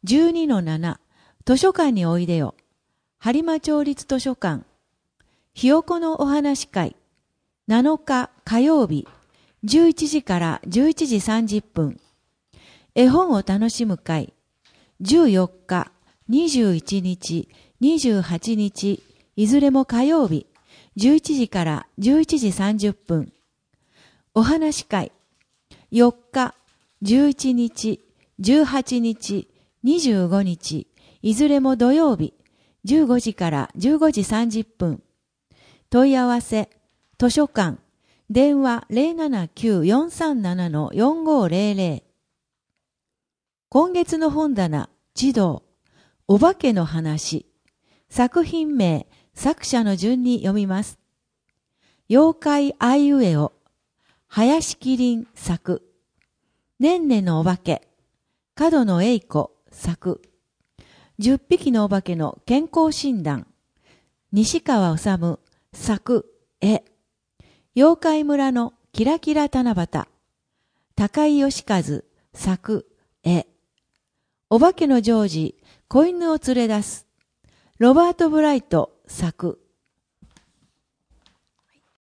12-7 図書館においでよ。播磨町立図書館。ひよこのお話会。7日火曜日、11時から11時30分。絵本を楽しむ会。14日、21日、28日、いずれも火曜日、11時から11時30分。お話会。4日、11日、18日、25日、いずれも土曜日、15時から15時30分。問い合わせ、図書館、電話 079-437-4500。今月の本棚、児童、お化けの話。作品名、作者の順に読みます。妖怪あいうえお、林麒麟作。ねんねのお化け、角野栄子作。10匹のお化けの健康診断。西川治作絵。妖怪村のキラキラ七夕。高井義和作絵。お化けのジョージ、子犬を連れ出す。ロバート・ブライト作